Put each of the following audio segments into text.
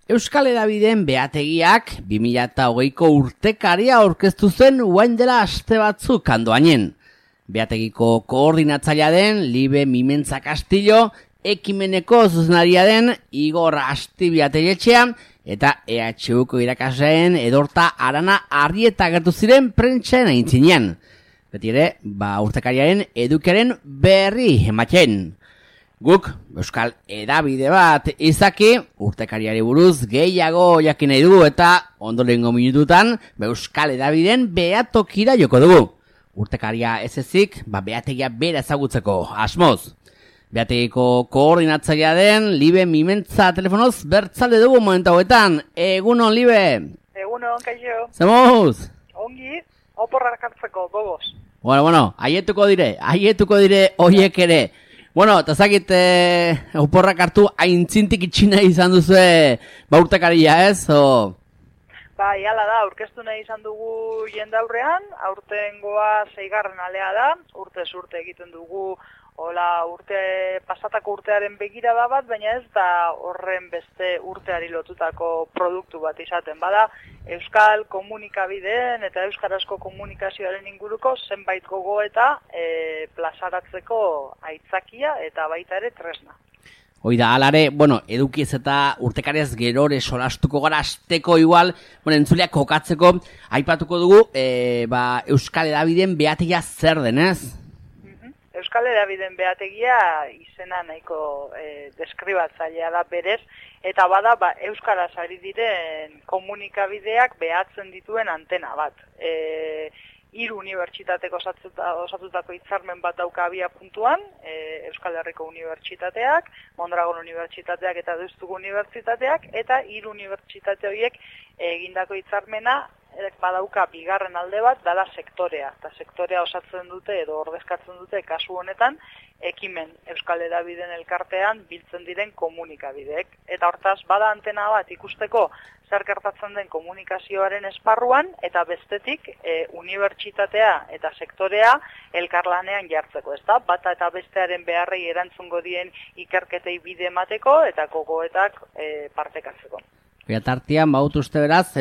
Euskal Hedabideen behategiak 2020ko urtekaria aurkeztu zen orain dela aste batzuk Andoainen. Behategiko koordinatzailea den Libe Mimentza Castillo, ekimeneko zuzenaria den Igor Astibiategetxea eta EHUko irakasleen Edorta Arana Arrieta agertu ziren prentsen aintzinean. Beti ere, urtekariaren edukiaren berri ematen. Guk, Euskal Hedabide bat izaki, urtekariari buruz gehiago jakin nahi dugu eta ondorengo minututan Euskal Hedabideen behatokira joko dugu. Urtekaria ez ezik, behategia bera ezagutzeko asmoz. Behategiko koordinatzailea den Libe Mimentza telefonoz bertzalde dugu momentu hauetan. Egunon, Libe! Egunon, kaixo. Zemuz? Ongi, oporrak hartzeko, gogoz. Bueno, aietuko dire hoiek ere. Bueno, eta zakit oporrak hartu aintzintik itxina izan duzu urtekaria, ez? Bai, hala da, aurkeztu nahi izan dugu jendaurrean, aurtengoa 6. alea da, urtez urte egiten dugu, pasatako urtearen begirada bat, baina ez da horren beste urteari lotutako produktu bat izaten. Bada, Euskal komunikabideen eta euskarazko komunikazioaren inguruko zenbait gogoeta plazaratzeko aitzakia eta baita ere tresna. Oida, alare, edukiez eta urtekariaz gerore solastuko gara asteko igual, entzuleak kokatzeko, aipatuko dugu, Euskal Hedabideen behategia zer denez? Euskal Hedabideen behategia izena nahiko deskribatzailea da berez, eta bada euskaraz ari diren komunikabideak behatzen dituen antena bat. 3 unibertsitateko osatutako hitzarmen bat dauka abia puntuan, Euskal Herriko Unibertsitateak, Mondragon Unibertsitateak eta Deustuko Unibertsitateak, eta 3 unibertsitate horiek egindako hitzarmena badauka bigarren alde bat, dala sektorea. Eta sektorea osatzen dute edo ordezkatzen dute kasu honetan, ekimen Euskal Hedabideen elkartean biltzen diren komunikabideek. Eta hortaz, bada antena bat ikusteko zer gertatzen den komunikazioaren esparruan, eta bestetik unibertsitatea eta sektorea elkarlanean jartzeko, ezta? Bata eta bestearen beharrei erantzungo dien ikerketei bide emateko eta gogoetak partekatzeko. Tartean, uste beraz,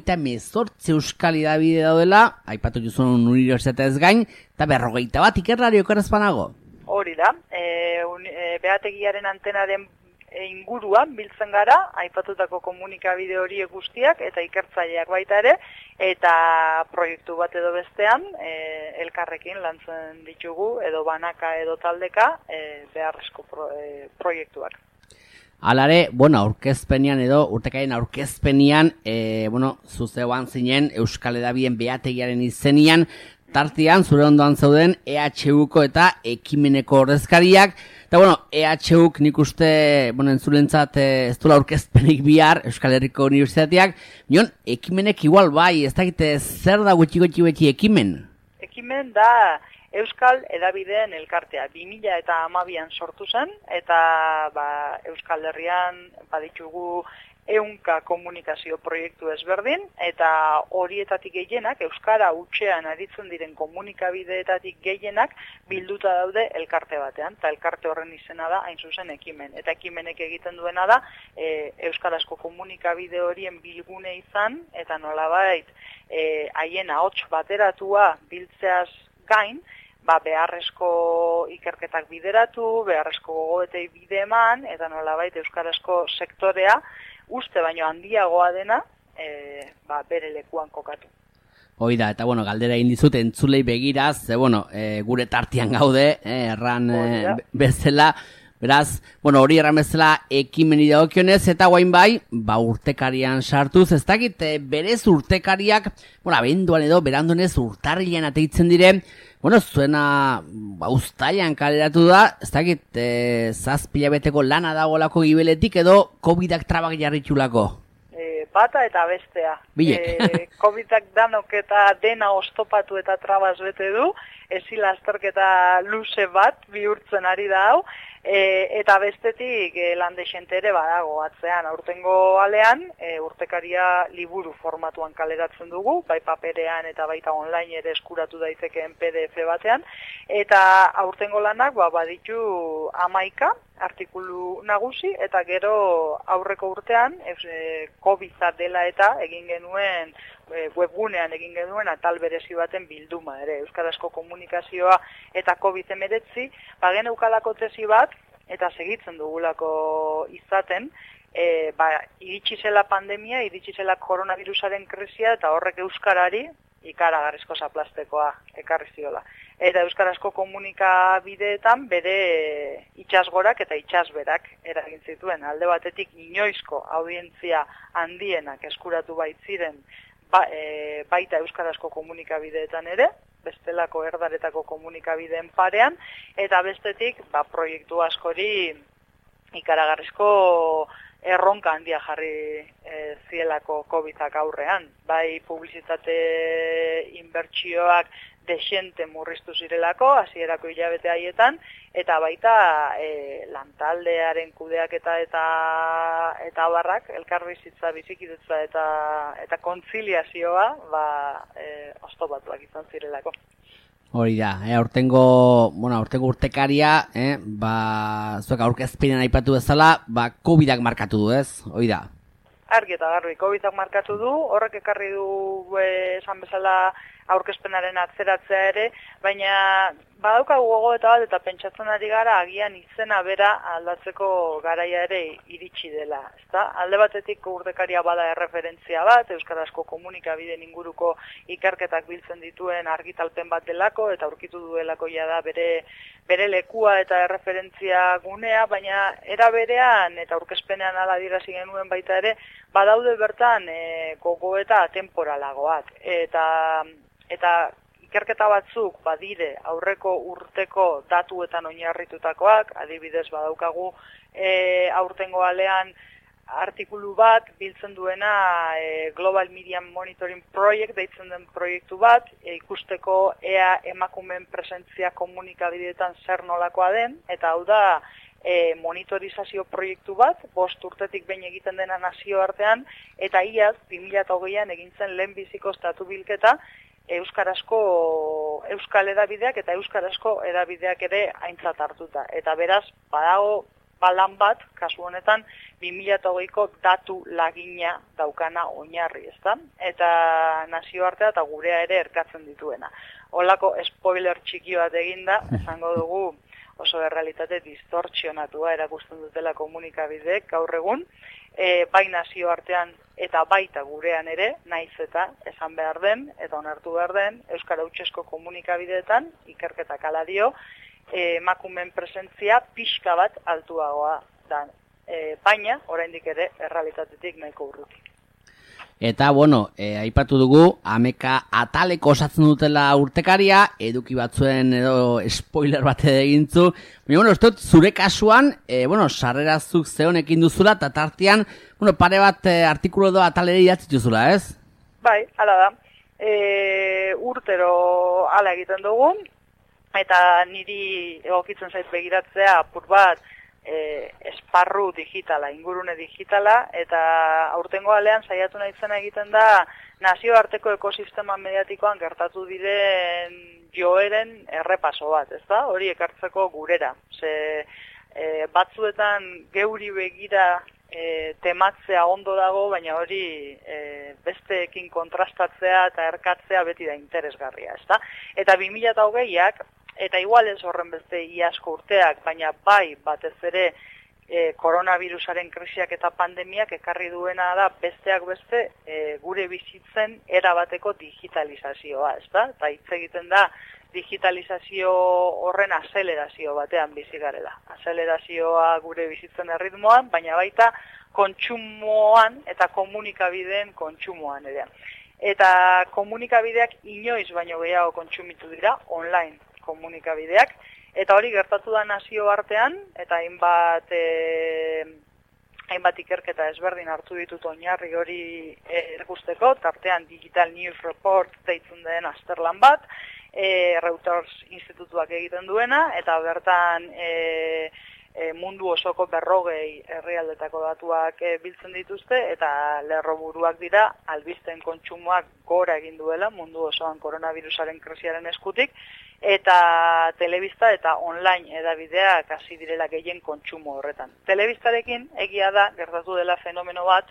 128 Euskal Hedabide daudela, aipatu juzun unibertsitateaz gain, eta 41 ikerlari okerazpanago. Hori da, behategiaren antenaren inguruan biltzen gara, aipatutako komunikabide horiek guztiak eta ikertzaileak baita ere, eta proiektu bat edo bestean elkarrekin lantzen ditugu edo banaka edo taldeka beharrezko proiektuak. Alare, aurkezpenian edo urtekaien aurkezpenian, zuzeuan zinen Euskal Hedabideen behategiaren izenian, tartean zure ondoan zauden EHUko eta ekimeneko ordezkariak, eta EHUk nik uste, entzulentzat ez duela aurkezpenik bihar Euskal Herriko Unibertsitateak, ekimenek igual bai, ez dakite zer da gutxi beti ekimen? Ekimen da Euskal Hedabideen elkartea 2012an sortu zen, eta Euskal Herrian baditugu 100 komunikazio proiektu ezberdin, eta horietatik gehienak, euskara hutsean aritzen diren komunikabideetatik gehienak bilduta daude elkarte batean, eta elkarte horren izena da hain zuzen ekimen. Eta ekimenek egiten duena da, euskarazko komunikabide horien bilgune izan, eta nolabait haien ahots bateratua biltzeaz gain, beharrezko ikerketak bideratu, beharrezko gogoetei bide eman, eta nolabait euskarazko sektorea uste baino handiagoa dena bere lekuan kokatu. Hoida, eta galdera egin dizut entzulei begiraz, gure tartean gaude, erran bezala, beraz, hori erran bezala ekimeni dagokionez, eta guain bai, urtekarian sartuz, ez dakit, berez urtekariak, abenduan edo, beranduenez urtarrilean ateitzen dire, zuena uztailan kaleratu da, ez dakit, 7 beteko lana dagolako gibeletik edo COVID-ak trabak jarritxulako? Bata eta bestea. COVID-ak danok eta dena oztopatu eta trabaz bete du, ezila azterketa luze bat bihurtzen ari da hau, eta bestetik lande xente ere badago atzean. Aurtengo alean, urtekaria liburu formatuan kaleratzen dugu, bai paperean eta baita online ere eskuratu daitekeen PDF batean, eta aurtengo lanak baditu 11 artikulu nagusi, eta gero aurreko urtean, COVID-a dela eta egin genuen, webgunean egin genuen atal berezi baten bilduma ere, euskarazko komunikazioa eta COVID-19, geneukalako tesi bat, eta segitzen dugulako izaten, iritsi zela pandemia, iritsi zela koronavirusaren krisia, eta horrek euskarari ikaragarrizko zaplastekoa ekarri ziola. Eta euskarazko komunikabideetan bere itsasgorak eta itsasberak eragin zituen. Alde batetik inoizko audientzia handienak eskuratu baitziren baita euskarazko komunikabideetan ere, bestelako erdaretako komunikabideen parean, eta bestetik proiektu askori ikaragarrizko erronka handia jarri zielako COVID-ak aurrean. Bai publizitate inbertsioak desente murriztu zirelako, hasierako hilabete haietan, eta baita lantaldearen kudeaketa eta barrak, elkarbizitza, bizikidetza eta kontziliazioa oztopatuak izan zirelako. Hori da, aurtengo urtekaria, zuek aurkezpenean aipatu bezala, COVID-ak markatu du, ez? Hori da. Argi eta garbi, COVID-ak markatu du, horrek ekarri du esan bezala aurkezpenaren atzeratzea ere, baina badaukagu gogoeta bat eta pentsatzen ari gara agian izena bera aldatzeko garaia ere iritsi dela. Alde batetik urtekaria bada erreferentzia bat, euskarazko komunikabideen inguruko ikerketak biltzen dituen argitalpen bat delako, eta aurkitu duelako da bere lekua eta erreferentzia gunea, baina era berean eta aurkezpenean hala adierazi genuen baita ere, badaude bertan gogoeta temporalagoak. Eta ikerketa batzuk badire aurreko urteko datuetan oinarritutakoak, adibidez badaukagu aurtengo alean artikulu bat biltzen duena Global Media Monitoring Project deitzen den proiektu bat, ikusteko ea emakumeen presentzia komunikabideetan zer nolakoa den, eta hau da monitorizazio proiektu bat, 5 urtetik behin egiten dena nazioartean, eta iaz 2020an egin zen lehenbiziko estatu bilketa, euskal edabideak eta euskarazko edabideak ere aintzat hartuta. Eta beraz, badago balan bat, kasu honetan, 2020ko datu lagina daukana oinarri, ezta? Eta nazioartea eta gurea ere erkatzen dituena. Holako spoiler txiki bat eginda, esango dugu oso errealitate distortzionatua erakusten dutela komunikabideek gaur egun, bai nazioartean eta baita gurean ere, naiz eta esan behar den, eta onartu behar den, euskara hutsezko komunikabideetan, ikerketak hala dio, emakumeen presentzia pixka bat altuagoa da, baina oraindik ere errealitatetik nahiko urrutik. Eta, aipatu dugu, 11 ataleko osatzen dutela urtekaria, eduki batzuen edo spoiler bat egintzu. Baina, uste dut, zure kasuan, sarrerazuk zehonekin duzula, eta tartean, pare bat artikulu edo atalere idatzi duzula, ez? Bai, hala da. Urtero hala egiten dugu, eta niri egokitzen zait begiratzea apur bat, esparru digitala, ingurune digitala, eta aurtengo alean saiatu naitzena egiten da nazioarteko ekosistema mediatikoan gertatu diren joeren errepaso bat, ezta? Hori ekartzeko gurera. Batzuetan geuri begira tematzea ondo dago, baina hori besteekin kontrastatzea eta erkatzea beti da interesgarria, ezta? Eta 2020ak, eta igual ez horren beste iazko urteak, baina bai batez ere koronavirusaren krisiak eta pandemiak ekarri duena da besteak beste gure bizitzen erabateko digitalizazioa, ezta? Eta hitz egiten da digitalizazio horren azelerazio batean bizi garela. Azelerazioa gure bizitzen erritmoan, baina baita kontsumoan eta komunikabideen kontsumoan ere. Eta komunikabideak inoiz baino gehiago kontsumitu dira online komunikabideak, eta hori gertatu da nazioartean, eta hainbat ikerketa ezberdin hartu ditut oinarri hori erakusteko, tartean Digital News Report deitzen den azterlan bat, Reuters institutuak egiten duena, eta bertan mundu osoko 40 herrialdetako datuak biltzen dituzte, eta lerroburuak dira albisteen kontsumoak gora egin duela mundu osoan koronavirusaren krisiaren eskutik, eta telebista eta online edabideak hasi direla gehien kontsumo horretan. Telebistarekin egia da gertatu dela fenomeno bat,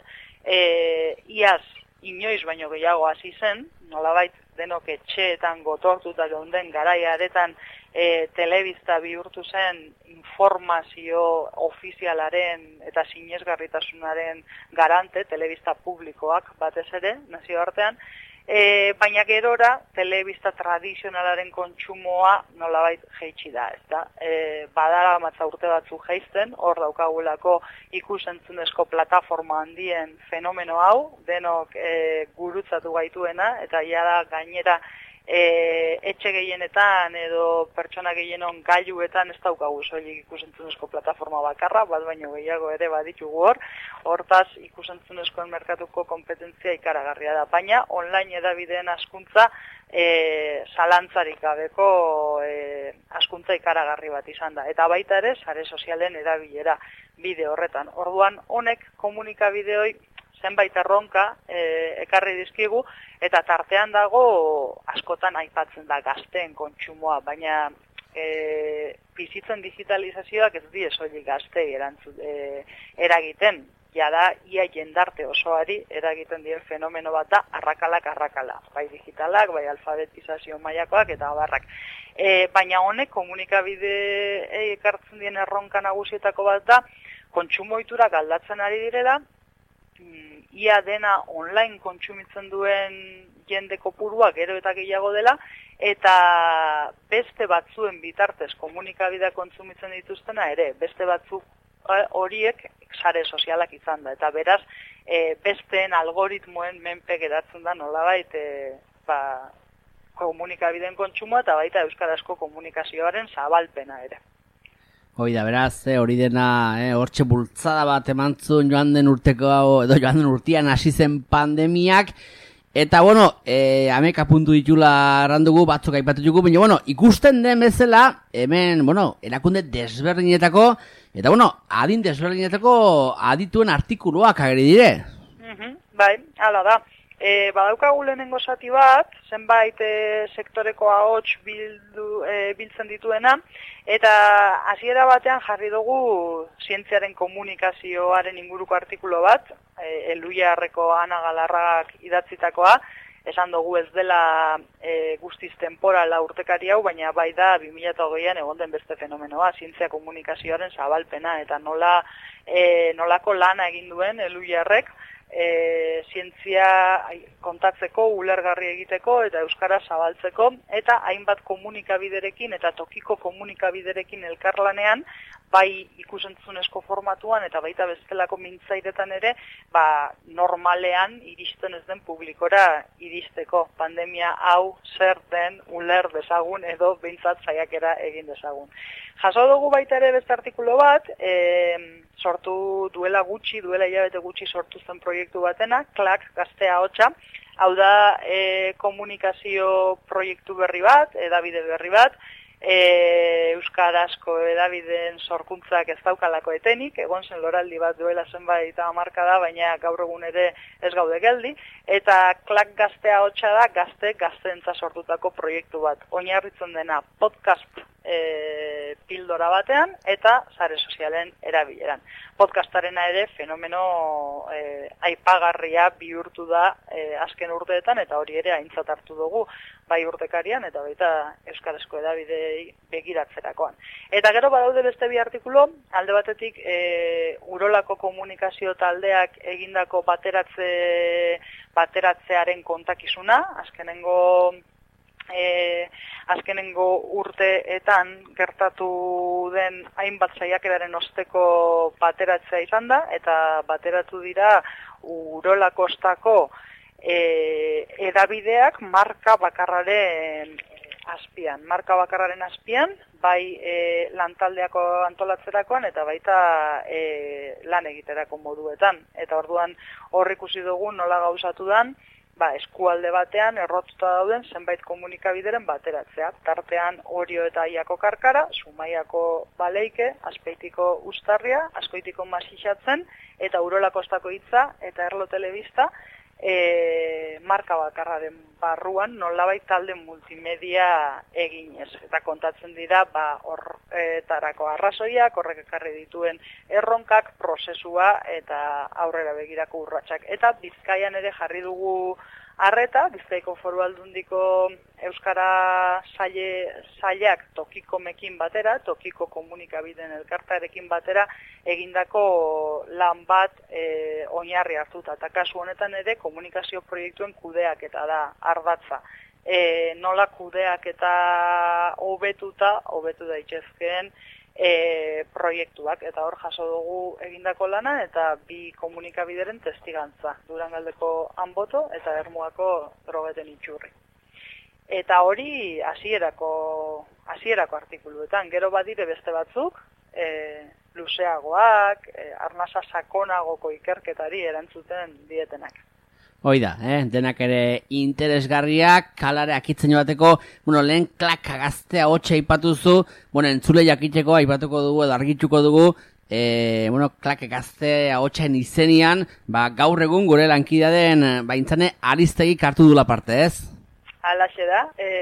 iaz inoiz baino gehiago hasi zen, nolabait denok etxeetan gotortuta geunden garaiaretan telebista bihurtu zen informazio ofizialaren eta sinesgarritasunaren garante, telebista publikoak batez ere, nazioartean, baina gerora telebista tradizionalaren kontsumoa nolabait jaitsi da, ezta? Badara matza urte batzu jaisten, hor daukagulako ikus-entzunezko plataforma handien fenomeno hau, denok gurutzatu gaituena, eta jada gainera etxe gehienetan edo pertsona gehienon gailuetan ez daukagu soilik ikus-entzunezko plataforma bakarra, bat baino gehiago ere baditugu hortaz ikus-entzunezkoen merkatuko konpetentzia ikaragarria da, baina online edabideen hazkuntza zalantzarik gabeko hazkuntza ikaragarri bat izan da, eta baita ere sare sozialen erabilera bide horretan. Orduan honek komunikabideoi zenbait erronka ekarri dizkigu, eta tartean dago askotan aipatzen da gazteen kontsumoa, baina bizitzen digitalizazioak ez die soilik gaztei eragiten, jada ia jendarte osoari eragiten dien fenomeno bat da arrakala, bai digitalak, bai alfabetizazio mailakoak eta abarrak. Baina honek komunikabide ekartzen dien erronka nagusietako bat da, kontsumo ohiturak aldatzen ari direla, ia dena online kontsumitzen duen jende kopurua gero eta gehiago dela, eta beste batzuen bitartez komunikabidea kontsumitzen dituztena ere, beste batzuk horiek sare sozialak izan da, eta beraz besteen algoritmoen menpe geratzen da nolabait komunikabideen kontsumoa eta baita euskarazko komunikazioaren zabalpena ere. Hoi da, beraz, hori dena, hortxe bultzada bat emantzun joan den urtean hasi zen pandemiak, eta, bueno, ameka puntu ditula errandugu, batzuk aipatutugu, baina, bueno, ikusten den bezala, hemen, bueno, erakunde desberdinetako, eta, bueno, adin desberdinetako adituen artikuluak ageri dire. Bai, hala da. Badaukagu lehenengo zati bat, zenbait sektoreko ahots biltzen dituena, eta hasiera batean jarri dugu zientziaren komunikazioaren inguruko artikulu bat, Eluiarreko Ana Galarragak idatzitakoa, esan dugu ez dela guztiz temporala urtekari hau, baina bai da 2020an egon den beste fenomenoa, zientzia komunikazioaren zabalpena, eta nolako lana egin duen Eluiarrek, zientzia kontatzeko, ulergarri egiteko eta euskara zabaltzeko, eta hainbat komunikabiderekin eta tokiko komunikabiderekin elkarlanean, bai ikusentzunezko formatuan eta baita bestelako mintzairetan ere, normalean iristen ez den publikora iristeko. Pandemia hau zer den uler dezagun edo behintzat saiakera egin dezagun. Jaso dugu baita ere beste artikulu bat, sortu duela hilabete gutxi sortu zen proiektu batena, Klak Gaztea Ahotsa, hau da komunikazio proiektu berri bat, edabide berri bat, euskarazko edabideen sorkuntzak ez daukalako etenik, egon zen loraldi bat duela zenbait hamarkada, baina gaur egun ere ez gaude geldi, eta Klak Gaztea Ahotsa da gazteentza sortutako proiektu bat, oinarritzen dena podcast pildora batean eta sare sozialen erabileran. Podcastarena ere fenomeno aipagarria bihurtu da azken urteetan, eta hori ere aintzat hartu dugu bai urtekarian eta baita euskarazko edabidei begiratzerakoan. Eta gero badaude beste bi artikulu, alde batetik Urolako komunikazio taldeak egindako bateratzearen kontakizuna, azkenengo urteetan gertatu den hainbat saiakeraren osteko bateratzea izan da, eta bateratu dira Urolakostako edabideak marka bakarraren azpian, bai lantaldeako antolatzerakoan eta baita lan egiterako moduetan. Eta orduan hor ikusi dugu nola gauzatu dan, eskualde batean errotuta dauden zenbait komunikabideren bateratzea. Tartean Orio eta Aiako Karkara, Zumaiako Baleike, Azpeitiko Uztarria, Azkoitiko Masixatzen, eta Urola Kostako Hitza eta Erlo Telebista, marka bakarraren barruan nolabait talde multimedia eginez. Eta kontatzen dira horretarako arrazoiak, horrek ekarri dituen erronkak, prozesua eta aurrera begirako urratsak. Eta Bizkaian ere jarri dugu arreta, Bizkaiko Foru Aldundiko Euskara sailak tokikomekin batera, tokiko komunikabideen elkartarekin batera, egindako lan bat oinarri hartuta. Eta kasu honetan ere komunikazio proiektuen kudeaketa da ardatza. Nola kudeaketa hobetu daitezkeen proiektuak, eta hor jaso dugu egindako lana eta bi komunikabideren testigantza, Durangaldeko Anboto eta Ermuako Drogeten Itxurri. Eta hori hasierako artikuluetan, gero badire beste batzuk, luzeagoak, arnasa sakonagoko ikerketari erantzuten dietenak. Hoi da, denak ere interesgarriak, kalare akitzen joateko, lehen klaka gaztea hotxa aipatuzu, entzule jakiteko aipatuko dugu edo argituko dugu, klaka gaztea hotxaen izenian, gaur egun gure lankidea den, intzane Ariztegik hartu dula parte, ez? Halaxe da,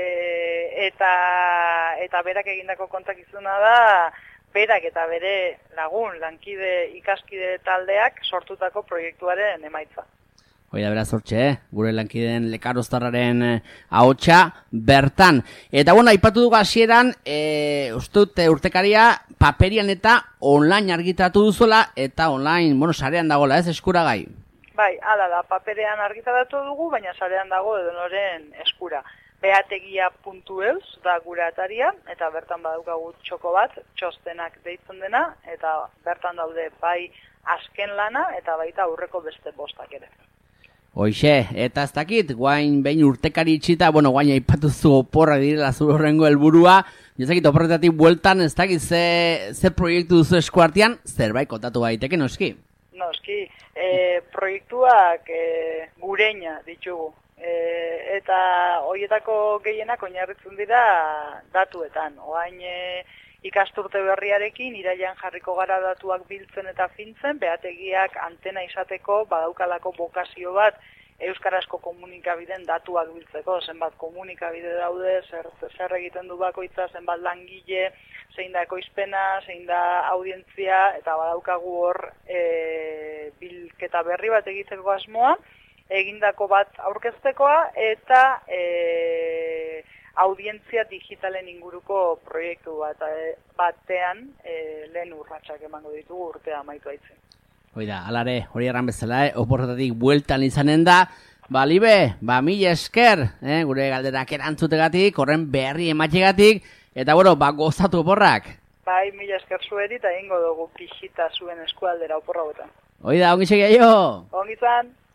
eta berak egindako kontakizuna da, berak eta bere lagun, lankide, ikaskide taldeak sortutako proiektuaren emaitza. Hoi da beraz hortxe, gure lankideen Lekaroztarraren ahotsa bertan. Eta aipatu dugu hasieran, urtekaria paperian eta online argitaratu duzuela, eta online, sarean dagoela, ez, eskuragai? Bai, hala da, paperean argitaratu dugu, baina sarean dago edonoren eskura. Beategia.eus da gure ataria, eta bertan badaukagu txoko bat, txostenak deitzen dena, eta bertan daude bai azken lana, eta baita aurreko beste bostak ere. Hoixe, eta ez dakit, guain behin urtekari itxita, guain aipatuzu oporra direla zu horrengo helburua, ez dakit oporretatik bueltan, ez dakit ze proiektu duzu eskuartean, zerbait kontatu baiteke, noski? Noski, proiektuak gureina ditugu, eta horietako gehienak oinarritzen dira datuetan, oain ikasturte berriarekin, irailean jarriko gara datuak biltzen eta fintzen, beategiak antena izateko badaukalako bokazio bat euskarazko komunikabideen datuak biltzeko, zenbat komunikabide daude, zer egiten du bakoitza, zenbat langile, zein da ekoizpena, zein da audientzia, eta badaukagu hor bilketa berri bat egiteko asmoa, egindako bat aurkeztekoa, eta audientzia digitalen inguruko proiektu batean lehen urratsak emango ditugu urtea amaitu aitzen. Hoi da, alare, hori erran bezala, oporretatik bueltan izanen da, Libe, mila esker, gure galderak erantzutegatik, horren berri ematxegatik, eta gozatu oporrak. Bai, mila esker zueri, eta ingo dugu pixita zuen eskualdera oporra botan. Hoi da, ongi segia jo! Ongi zan!